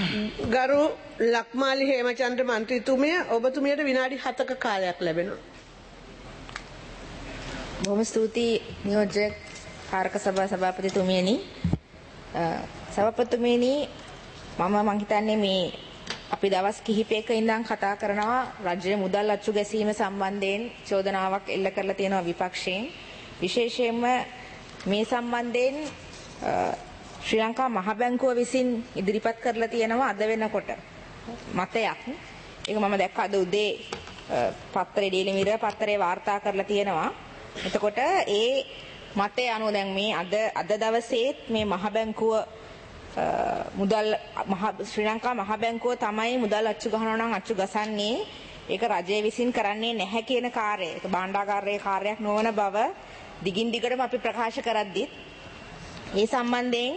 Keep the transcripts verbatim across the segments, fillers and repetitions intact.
ගරු ලක්මාලි හේමචන්ද්‍ර මන්ත්‍රීතුමිය ඔබතුමියට විනාඩි හතක කාලයක් ලැබෙනවා. බොහොම ස්තුතියි නියෝජ්‍ය කාරක සභා සභාපතිතුමියනි. සභාපතිතුමියනි මම මං හිතන්නේ මේ අපි දවස් කිහිපයක ඉඳන් කතා කරනවා රජයේ මුදල් අච්චු ගැසීම සම්බන්ධයෙන් චෝදනාවක් එල්ල කරලා තියෙනවා විපක්ෂයෙන්. විශේෂයෙන්ම මේ සම්බන්ධයෙන් ශ්‍රී ලංකා මහ බැංකුව විසින් ඉදිරිපත් කරලා තියෙනවා අද වෙනකොට මතයක්. ඒක මම දැක්ක අද උදේ පත්තරේ ඩේලි මිරර් පත්තරේ වාර්තා කරලා තියෙනවා. එතකොට ඒ මතය අනුව දැන් මේ අද අද දවසේත් මේ මහ බැංකුව මුදල් ශ්‍රී ලංකා මහ බැංකුව තමයි මුදල් අච්චු ගහනවා නම් අච්චු ගසන්නේ ඒක රජය විසින් කරන්නේ නැහැ කියන කාර්යය. ඒක භාණ්ඩාගාරයේ කාර්යයක් නොවන බව දිගින් දිගටම අපි ප්‍රකාශ කරද්දිත් ඒ සම්බන්ධයෙන්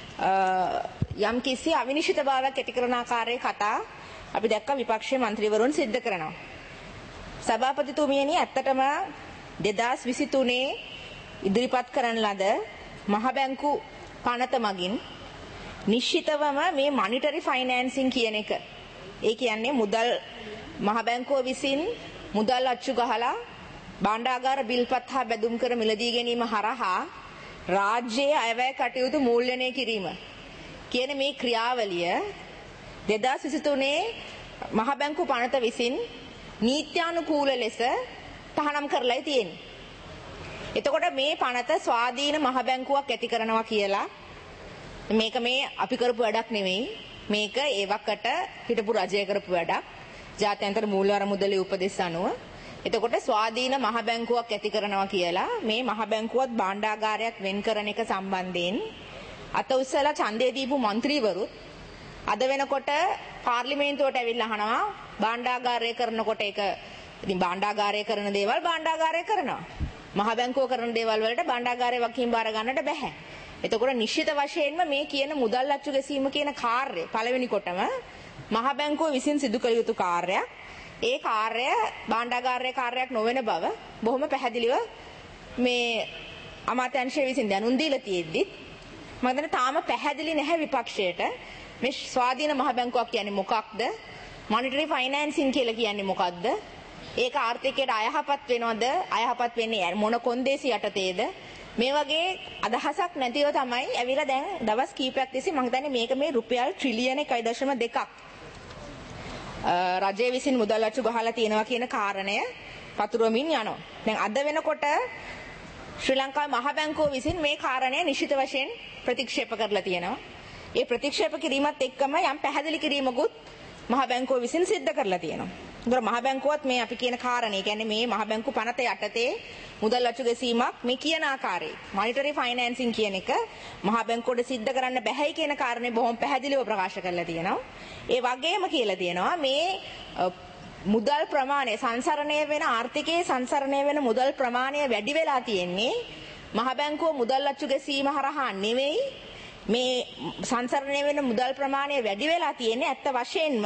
යම් කිසි අවිනිශ්චිතභාවයක් ඇති කරන ආකාරයේ කතා අපි දැක්ක විපක්ෂයේ മന്ത്രിවරුන් සිද්ධ කරනවා. සභාපතිතුමියනි ඇත්තටම දෙදාස් විසිතුනේ ඉදිරිපත් කරන ලද මහ බැංකු පනත මගින් නිශ්චිතවම මේ මොනිටරි ෆයිනෑන්සින් කියන එක ඒ කියන්නේ මුදල් මහ බැංකුව විසින් මුදල් අච්චු ගහලා භාණ්ඩාගාර බිල්පත් හා බැදුම් කර මිලදී ගැනීම හරහා රාජ්‍යයේ අයවැය කටයුතු මූල්‍යණය කිරීම කියන මේ ක්‍රියාවලිය දෙදාස් විසිතුනේ මහ බැංකු පනත විසින් නීත්‍යානුකූල ලෙස තහනම් කරලායි තියෙන්නේ. එතකොට මේ පනත ස්වාධීන මහ බැංකුවක් ඇති කරනවා කියලා මේක මේ අපි කරපු වැඩක් නෙමෙයි. මේක ඒ වකට හිටපු රජය කරපු වැඩක්. ජාත්‍යන්තර මූල්‍ය අරමුදලේ උපදෙස් අනුව. එතකොට ස්වාධීන මහ බැංකුවක් ඇති කරනවා කියලා මේ මහ බැංකුවත් භාණ්ඩාගාරයක් වෙන් කරන එක සම්බන්ධයෙන් අත උස්සලා ඡන්දය දීපු മന്ത്രിවරුත් අද වෙනකොට පාර්ලිමේන්තුවට ඇවිල්ලා අහනවා භාණ්ඩාගාරය කරනකොට ඒක ඉතින් භාණ්ඩාගාරය කරන දේවල් භාණ්ඩාගාරය කරනවා. මහ බැංකුව කරන දේවල් වලට භාණ්ඩාගාරය වකින් බාර ගන්නට බෑ. එතකොට නිශ්චිත වශයෙන්ම මේ කියන මුදල් අච්චු ගැසීම කියන කාර්යය පළවෙනි කොටම මහ බැංකුව විසින් සිදු කළ යුතු කාර්යයක්. ඒ කාර්යය භාණ්ඩාගාරයේ කාර්යයක් නොවන බව බොහොම පැහැදිලිව මේ අමාත්‍යාංශය විසින් දැනුම් දීලා තියෙද්දි මම හිතන්නේ තාම පැහැදිලි නැහැ විපක්ෂයට මේ ස්වාධීන මහ බැංකුවක් කියන්නේ මොකක්ද? මොනිටරි ෆයිනෑන්සින් කියලා කියන්නේ මොකක්ද? ඒක ආර්ථිකයට අයහපත් වෙනවද? අයහපත් වෙන්නේ මොන කොන්දේසි යටතේද? මේ වගේ අදහසක් නැතිව තමයි ඇවිල්ලා දැන් දවස් කීපයක් තිස්සේ මම හිතන්නේ මේක මේ රුපියල් ට්‍රිලියන එකයි දශම දෙකක් රජය විසින් මුදල් අච්චු ගහලා තියෙනවා කියන කාරණය පතුරවමින් යනවා. දැන් අද වෙනකොට ශ්‍රී ලංකා මහ බැංකුව විසින් මේ කාරණය නිශ්චිත වශයෙන් ප්‍රතික්ෂේප කරලා තියෙනවා. ඒ ප්‍රතික්ෂේප කිරීමත් එක්කම යම් පැහැදිලි කිරීමකුත් මහ බැංකුව විසින් සිද්ධ කරලා තියෙනවා. ඒතර මහ බැංකුවත් මේ අපි කියන කාරණේ කියන්නේ මේ මහ බැංකු පනත යටතේ මුදල් අච්චු ගැසීමක් මේ කියන ආකාරයේ මොනිටරි ෆයිනෑන්සින් කියන එක මහ බැංකුවට සිද්ධ කරන්න බැහැයි කියන කාරණේ බොහොම පැහැදිලිව ප්‍රකාශ කරලා තියෙනවා. ඒ වගේම කියලා තියෙනවා මේ මුදල් ප්‍රමාණය සංසරණය වෙන ආර්ථිකයේ සංසරණය වෙන මුදල් ප්‍රමාණය වැඩි වෙලා තියෙන්නේ මහ බැංකුව මුදල් අච්චු ගැසීම හරහා නෙවෙයි. මේ සංසරණය වෙන මුදල් ප්‍රමාණය වැඩි වෙලා තියෙන්නේ ඇත්ත වශයෙන්ම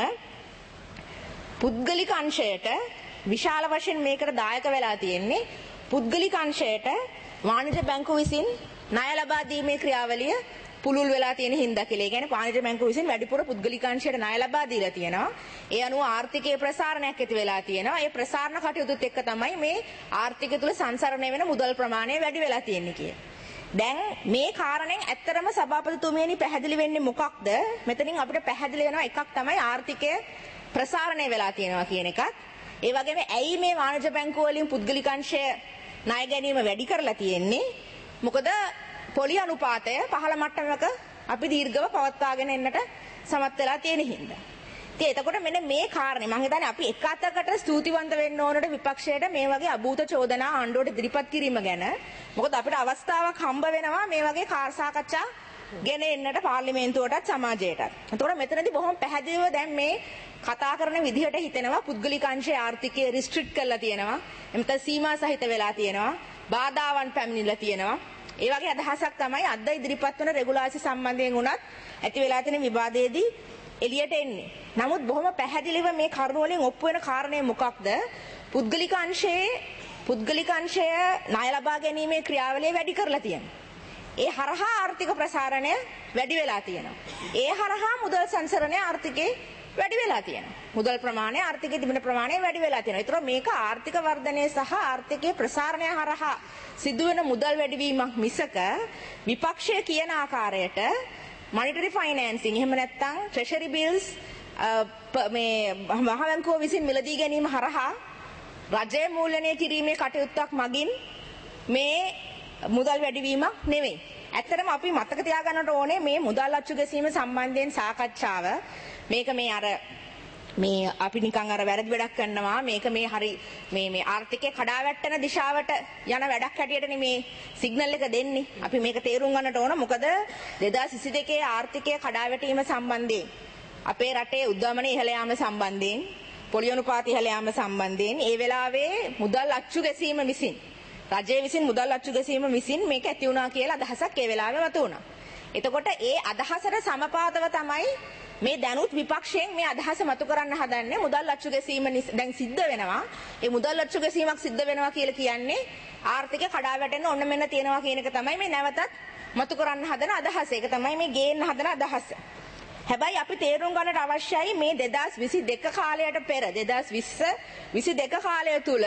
පුද්ගලික අංශයට විශාල වශයෙන් මේකට දායක වෙලා තියෙන්නේ පුද්ගලික අංශයට වාණිජ බැංකුව විසින් ණය ලබා දීමේ ක්‍රියාවලිය පුළුල් වෙලා තියෙන හින්දා කියලා. ඒ කියන්නේ වාණිජ බැංකුව විසින් වැඩිපුර පුද්ගලික අංශයට ණය ලබා දීලා තියෙනවා. ඒ අනුව ආර්ථිකයේ ප්‍රසාරණයක් ඇති වෙලා තියෙනවා. ඒ ප්‍රසාරණ කටයුතුත් එක්ක තමයි මේ ආර්ථිකය තුල සංසරණය වෙන මුදල් ප්‍රමාණය වැඩි වෙලා තියෙන්නේ කියලා. දැන් මේ කාරණෙන් ඇත්තරම සභාපතිතුමියනි පැහැදිලි වෙන්නේ මොකක්ද? මෙතනින් අපිට පැහැදිලි වෙනවා එකක් තමයි ආර්ථිකය ප්‍රසාරණය වෙලා තියෙනවා කියන එකත්. ඒ වගේම ඇයි මේ වාණිජ බැංකුව වලින් පුද්ගලික අංශය ණය ගැනීම වැඩි කරලා තියෙන්නේ? මොකද පොලි අනුපාතය පහළ මට්ටමක අපි දීර්ඝව පවත්වාගෙන එන්නට සමත් වෙලා තියෙන හින්දා. ඉතින් එතකොට මෙන්න මේ කාරණේ මම හිතන්නේ අපි එක අතකට ස්තුතිවන්ත වෙන්න ඕනට විපක්ෂයට මේ වගේ අභූත චෝදනා ආණ්ඩුවට ඉදිරිපත් කිරීම ගැන. මොකද අපිට අවස්ථාවක් හම්බ වෙනවා මේ වගේ කාර් සාකච්ඡා ගෙන එන්නට පාර්ලිමේන්තුවටත් සමාජයටත්. එතකොට මෙතනදී බොහොම පැහැදිලිව දැන් මේ කතා කරන විදිහට හිතෙනවා පුද්ගලික අංශයේ ආර්ථිකය රිස්ට්‍රික්ට් කරලා තියෙනවා. එමෙත සීමා සහිත වෙලා තියෙනවා. බාධාවන් පැමිණිලා තියෙනවා. ඒ වගේ අදහසක් තමයි අද ඉදිරිපත් වන රෙගුලාසි සම්බන්ධයෙන් උනත් ඇති වෙලා තියෙන විවාදයේදී එළියට එන්නේ. නමුත් බොහොම පැහැදිලිව මේ කරුණ වලින් ඔප්පු වෙන කාරණේ මොකක්ද? පුද්ගලික අංශයේ පුද්ගලික අංශය ණය ලබා ගැනීමේ ක්‍රියාවලිය වැඩි කරලා තියෙනවා. ඒ හරහා ආර්ථික ප්‍රසාරණය වැඩි වෙලා තියෙනවා. ඒ හරහා මුදල් සංසරණය ආර්ථිකේ වැඩි වෙලා තියෙනවා. මුදල් ප්‍රමාණය ආර්ථිකයේ තිබෙන ප්‍රමාණය වැඩි වෙලා තියෙනවා. ඒතර මේක ආර්ථික වර්ධනය සහ ආර්ථිකයේ ප්‍රසාරණය හරහා සිදුවෙන මුදල් වැඩිවීමක් මිසක විපක්ෂය කියන ආකාරයට monetary financing එහෙම නැත්නම් treasury bills මේ මහ බැංකුව විසින් මිලදී ගැනීම හරහා රජය මූල්‍යණය කිරීමේ කටයුත්තක් මගින් මේ මුදල් වැඩිවීමක් නෙවෙයි. ඇත්තටම අපි මතක තියාගන්නට ඕනේ මේ මුදල් අච්චු ගැසීම සම්බන්ධයෙන් සාකච්ඡාව මේක මේ අර මේ අපි නිකන් අර වැරදි වැඩක් කරනවා මේක මේ හරි මේ මේ ආර්ථිකය කඩාවැටෙන දිශාවට යන වැඩක් හැටියට මේ සිග්නල් එක දෙන්නේ. අපි මේක තේරුම් ගන්නට ඕන. මොකද දෙදාස් විසි දෙකේ ආර්ථිකය කඩාවැටීම සම්බන්ධයෙන් අපේ රටේ උද්දමනය ඉහළ යාම සම්බන්ධයෙන් පොලි අනුපාත ඉහළ යාම සම්බන්ධයෙන් ඒ වෙලාවේ මුදල් අච්චු ගැසීම විසින් රජය විසින් මුදල් අච්චු ගැසීම විසින් මේක ඇති වුණා කියලා අදහසක් ඒ වෙලාවේ මතුවුණා. එතකොට ඒ අදහසට සමපාතව තමයි මේ දැනුත් විපක්ෂයෙන් මේ අදහස මතු කරන්න හදන්නේ මුදල් අච්චු ගැසීම දැන් සිද්ධ වෙනවා. ඒ මුදල් අච්චු ගැසීමක් සිද්ධ වෙනවා කියලා කියන්නේ ආර්ථිකය කඩාවැටෙන්න ඔන්න මෙන්න තියෙනවා කියන එක තමයි මේ නැවතත් මතු කරන්න හදන අදහස. ඒක තමයි මේ ගේන්න හදන අදහස. හැබැයි අපි තේරුම් ගන්නට අවශ්‍යයි මේ දෙදාස් විසි දෙක කාලයට පෙර දෙදාස් විස්ස විසි දෙක කාලය තුල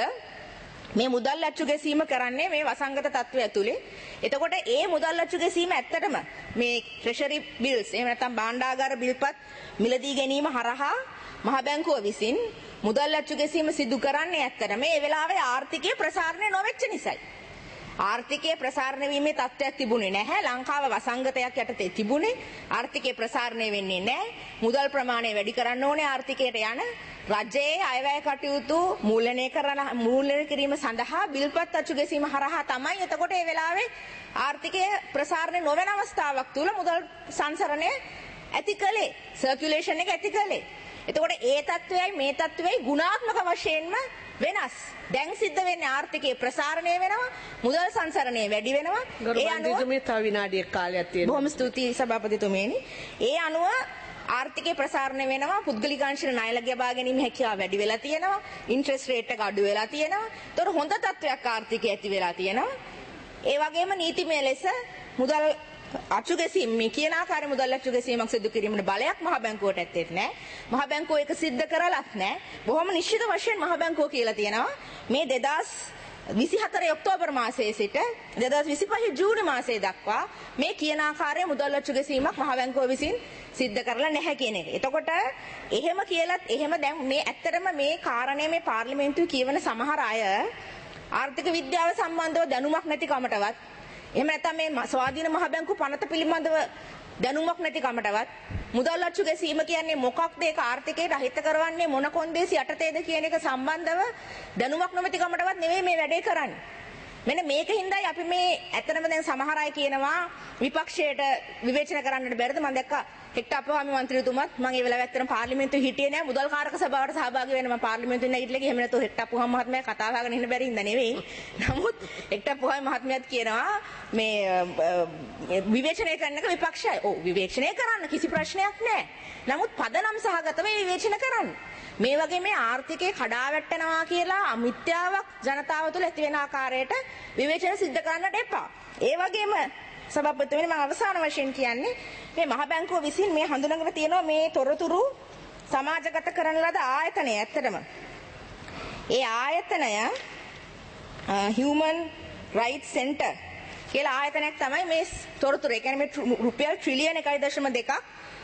මේ මුදල් අච්චු ගැසීම කරන්නේ මේ වසංගත තත්ත්වය ඇතුලේ. එතකොට ඒ මුදල් අච්චු ගැසීම ඇත්තටම මේ treasury bills එහෙම නැත්නම් භාණ්ඩාගාර බිල්පත් මිලදී ගැනීම හරහා මහ බැංකුව විසින් මුදල් අච්චු ගැසීම සිදු කරන්නේ ඇත්තටම මේ වෙලාවේ ආර්ථිකයේ ප්‍රසාරණය නොවෙච්ච නිසායි. ආර්ථිකයේ ප්‍රසාරණය වීමේ තත්ත්වයක් තිබුණේ නැහැ. ලංකාව වසංගතයක් යටතේ තිබුණේ. ආර්ථිකයේ ප්‍රසාරණය වෙන්නේ නැහැ. මුදල් ප්‍රමාණය වැඩි කරන්න ඕනේ ආර්ථිකයට යන රජයේ අයවැය කටයුතු මූල්‍යණය කරන මූල්‍යණය කිරීම සඳහා බිල්පත් අච්චු ගැසීම හරහා තමයි එතකොට මේ වෙලාවේ ආර්ථිකයේ ප්‍රසාරණය නොවන අවස්ථාවක් තුල මුදල් සංසරණය ඇති කළේ. සර්කියුලේෂන් එක ඇති කළේ. එතකොට ඒ තත්ත්වයයි මේ තත්ත්වයයි ගුණාත්මක වශයෙන්ම වෙනස්. දැන් සිද්ධ වෙන්නේ ආර්ථිකයේ ප්‍රසාරණය වෙනවා, මුදල් සංසරණය වැඩි වෙනවා. ඒ අනුව මේ තව විනාඩියක් කාලයක් තියෙනවා. බොහොම ස්තුතියි සභාපතිතුමනි. ඒ අනුව ආර්ථිකයේ ප්‍රසාරණය වෙනවා, පුද්ගලිකාංශන ණය ලබා ගැනීම හැකියාව වැඩි වෙලා තියෙනවා, ඉන්ට්‍රෙස්ට් රේට් එක අඩු වෙලා තියෙනවා. ඒතර හොඳ තත්ත්වයක් ආර්ථිකයේ ඇති වෙලා තියෙනවා. ඒ වගේම නීතිමය ලෙස මුදල් අච්චු ගැසීම මේ කියන ආකාරය මුදල් අච්චු ගැසීමක් සිදු කිරීමේ බලයක් මහ බැංකුවට ඇත්තේ නැහැ. මහ බැංකුව ඒක සිද්ධ කරලත් නැහැ. බොහොම නිශ්චිත වශයෙන් මහ බැංකුව කියලා තියෙනවා මේ දෙදාස් විසි හතරේ ඔක්තෝබර් මාසයේ සිට දෙදාස් විසි පහේ ජූනි මාසයේ දක්වා මේ කියන ආකාරයේ මුදල් අච්චු ගැසීමක් මහ බැංකුව විසින් සිද්ධ කරලා නැහැ කියන එක. එතකොට එහෙම කියලත් එහෙම දැන් මේ ඇත්තටම මේ කාරණේ මේ පාර්ලිමේන්තුවේ කියවන සමහර අය ආර්ථික විද්‍යාව සම්බන්ධව දැනුමක් නැති කමටවත් එහෙම නැත්නම් මේ ස්වාධීන මහ බැංකුව පනත පිළිබඳව දැනුමක් නැති කමටවත් මුදල් අච්චු ගැසීම කියන්නේ මොකක්ද ඒක ආර්ථිකයට අහිත කරවන්නේ මොන කොන්දේසි යටතේද කියන එක සම්බන්ධව දැනුමක් නොමැති කමටවත් නෙවෙයි මේ වැඩේ කරන්නේ. මෙන්න මේකින්දයි අපි මේ ඇත්තටම දැන් සමහර අය කියනවා විපක්ෂයට විවේචන කරන්නට බැරිද මම දැක්කා හෙක්ටර් අපවාමි මන්ත්‍රීතුමත් මම ඒ වෙලාවේ ඇත්තටම පාර්ලිමේන්තුවේ හිටියේ නෑ මුදල් කාරක සභාවට සහභාගී වෙන්න මම පාර්ලිමේන්තුවේ නැගිටලා ගිහින් එහෙම නැතුව හෙක්ටර් අපවාමි මහත්මයා කතා කරගෙන ඉන්න බැරි හින්දා නෙවෙයි. නමුත් හෙක්ටර් අපවාමි මහත්මයාත් කියනවා මේ විවේචනය කරන එක විපක්ෂයයි. ඔව් විවේචනය කරන්න කිසි ප්‍රශ්නයක් නෑ. නමුත් පදනම් සහගතව විවේචන කරන්න. මේ වගේ මේ ආර්ථිකේ කඩාවැටෙනවා කියලා මිත්‍යාවක් ජනතාව තුළ ඇති වෙන ආකාරයට විවේචන සිද්ධ කරන්නට එපා. ඒ වගේම සභාපතිතුමනි මම අවසාන වශයෙන් කියන්නේ මේ මහ බැංකුව විසින් මේ හඳුනාගෙන තියෙනවා මේ තොරතුරු සමාජගත කරන ලද ආයතනය ඇත්තටම. ඒ ආයතනය Human Rights Center කියලා ආයතනයක් තමයි මේ තොරතුරු. ඒ කියන්නේ මේ රුපියල් ට්‍රිලියන එකයි දශම දෙකක්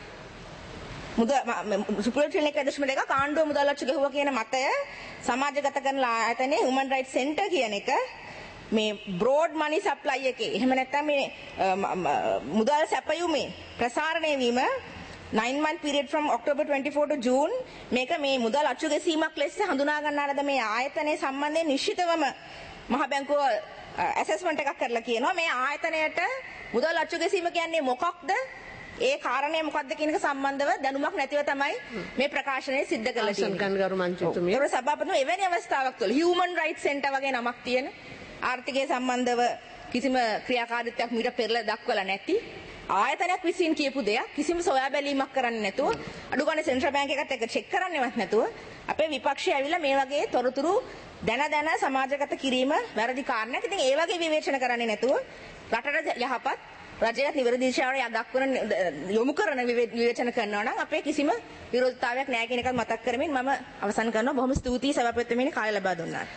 මුදල් සුපිරියර් ට්‍රිලියන එකයි දශම දෙකක් ආණ්ඩුව මුදල් අච්චු ගැහුවා කියන මතය සමාජගත කරන ආයතනයේ Human Rights Center කියන එක මේ බ්‍රෝඩ් මනි සප්ලයි එකේ එහෙම නැත්නම් මේ මුදල් සැපයුමේ ප්‍රසාරණය වීම nine month period from October twenty-fourth to June මේක මේ මුදල් අච්චු ගැසීමක් ලෙස හඳුනා ගන්නා ලද මේ ආයතනයේ සම්බන්ධයෙන් නිශ්චිතවම මහ බැංකුව ඇසෙස්මන්ට් එකක් කරලා කියනවා මේ ආයතනයට මුදල් අච්චු ගැසීම කියන්නේ මොකක්ද ඒ කාරණේ මොකක්ද කියන එක සම්බන්ධව දැනුමක් නැතිව තමයි මේ ප්‍රකාශනය සිද්ධ කරලා තියෙන්නේ. ගරු මන්ත්‍රීතුමිය. ඒතර සභාපතිතුමා එවැනි අවස්ථාවක් තුළ Human Rights Center වගේ නමක් තියෙන ආර්ථිකය සම්බන්ධව කිසිම ක්‍රියාකාරීත්වයක් මීට පෙරලා දක්වලා නැති ආයතනයක් විසින් කියපු දෙයක් කිසිම සොයා බැලීමක් කරන්නේ නැතුව අඩු ගානේ සෙන්ට්‍රල් බැංක් එකත් එක්ක චෙක් කරන්නවත් නැතුව අපේ විපක්ෂය ඇවිල්ලා මේ වගේ තොරතුරු දැන දැන සමාජගත කිරීම වැරදි කාරණයක්. ඉතින් ඒ වගේ විවේචන කරන්නේ නැතුව රටට යහපත් රජයත් නිවැරදි දිශාවට දක්වන යොමු කරන විවේචන කරනවා නම් අපේ කිසිම විරෝධතාවයක් නැහැ කියන එකත් මතක් කරමින් මම අවසන් කරනවා. බොහොම ස්තුතියි සභාපතිතුමනි කාලය ලබා දුන්නාට.